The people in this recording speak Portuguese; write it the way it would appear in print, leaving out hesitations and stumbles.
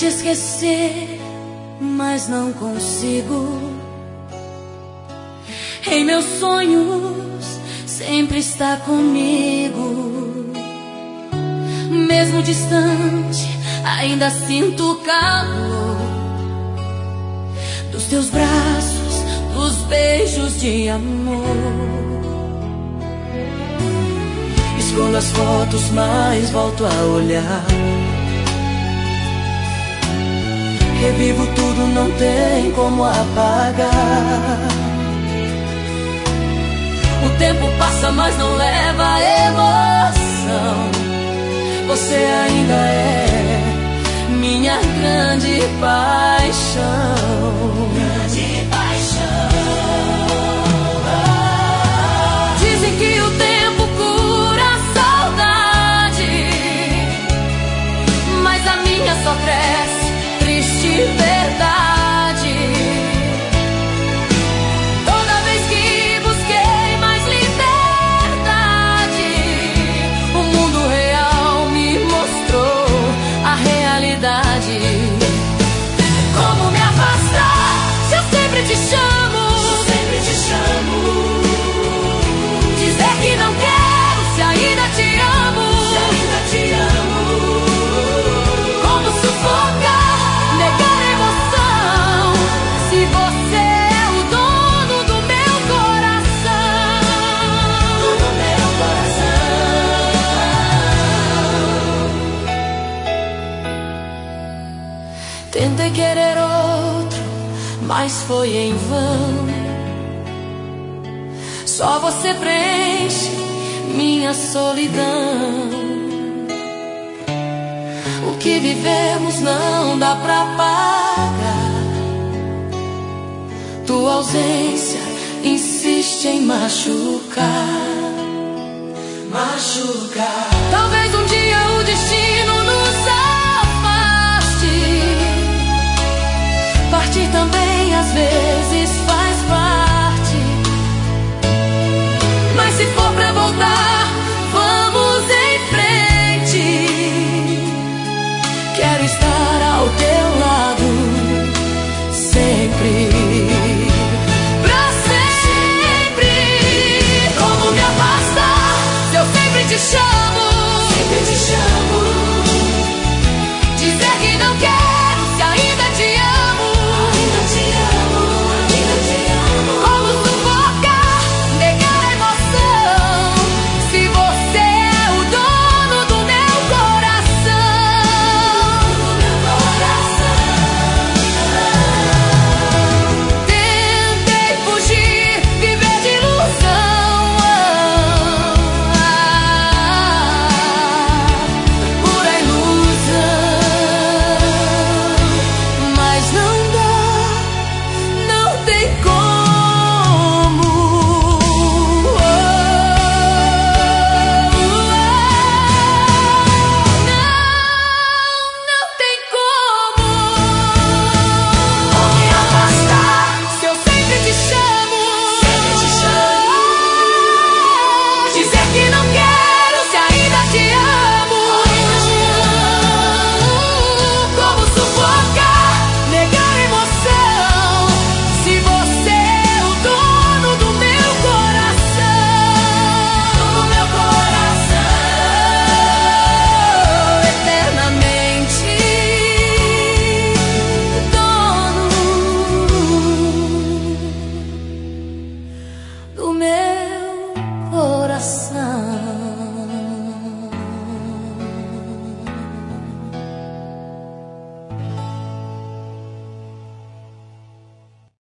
te esquecer, mas não consigo. Em meus sonhos sempre está comigo. Mesmo distante, ainda sinto o calor dos teus braços, dos beijos de amor. Escondo as fotos, mas volto a olhar. Revivo tudo, não tem como apagar. O tempo passa, mas não leva a emoção. Você ainda é minha grande paixão. Grande paixão. Dizem que o tempo cura a saudade, mas a minha só cresce triste verdade. Toda vez que busquei mais liberdade, o mundo real me mostrou a realidade. Como me afastar se eu sempre te chamo? Sempre te chamo. Dizer que não quero se ainda te amo. Se ainda te amo. Como sufocar, negar emoção, se você é o dono do meu coração. Do meu coração. Tentei querer outro, mas foi em vão. Só você preenche minha solidão. O que vivemos não dá pra pagar. Tua ausência insiste em machucar. Machucar. Talvez